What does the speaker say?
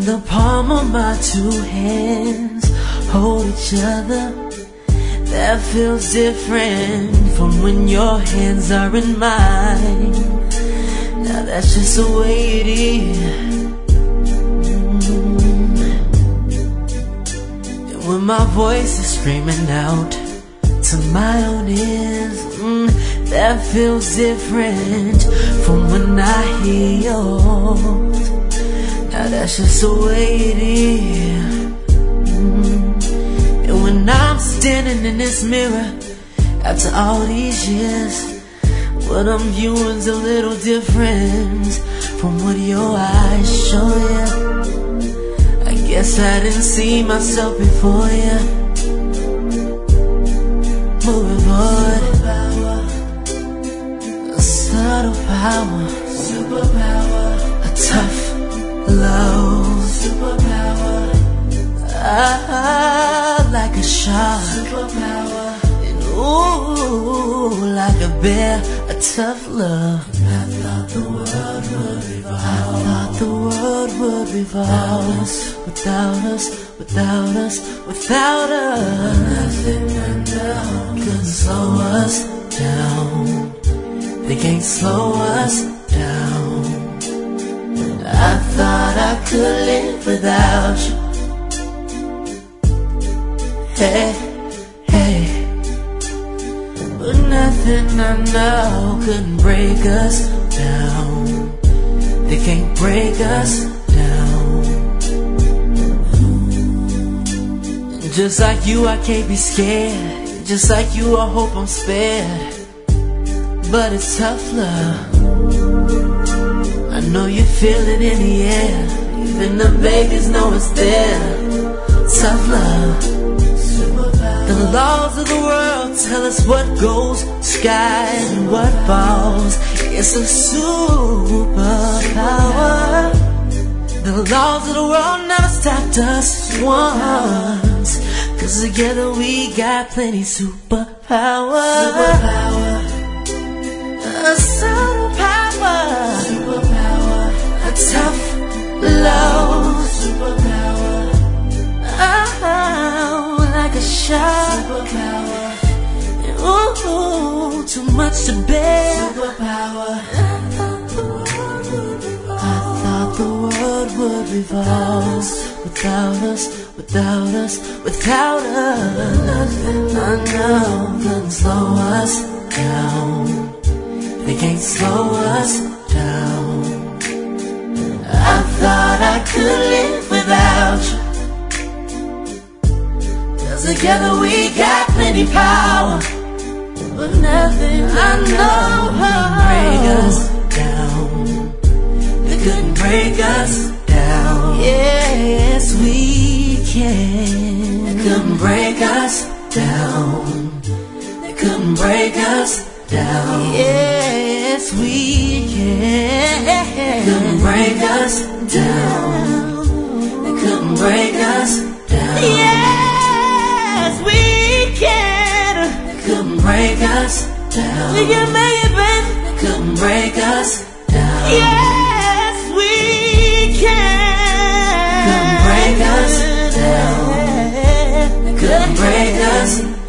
the palm of my two hands hold each other, that feels different from when your hands are in mine. Now that's just the way it is. And when my voice is screaming out to my own ears, that feels different from when I hear yours. Now that's just the way it is. And when I'm standing in this mirror after all these years, what I'm viewing's a little different from what your eyes show you. I guess I didn't see myself before you. Moving forward, a subtle power, superpower, a tough love, superpower, like a shark, superpower, and ooh, like a bear, a tough love. I thought the world would revolve. I thought the world would revolve without us, without us, without us. Nothing I know could slow us down. They can't slow us down. I thought I could live without you. Hey, hey. But nothing I know couldn't break us down. They can't break us down. And just like you, I can't be scared. Just like you, I hope I'm spared. But it's tough love. I know you feel it in the air. Even the beggars know it's there. Tough love. The laws of the world tell us what goes skies and what falls. It's a superpower. The laws of the world never stopped us once, 'cause together we got plenty superpower. A superpower, a tough love, superpower, oh, like a shark, superpower, ooh, too much to bear, superpower. I thought the world would revolve without us, without us, without us. Nothing I know can slow us down. They can't slow us down. I thought I could live without you, 'cause together we got plenty power. But nothing I know couldn't break us down. They couldn't break us down. Yes, we can. They couldn't break us down. They couldn't break us down. Yes, we can. They couldn't break us down. They couldn't break us down. Yes, we can. They couldn't break us down. We can make it, baby. They couldn't break us down. Yes, we can. They couldn't break us down. They couldn't break us down.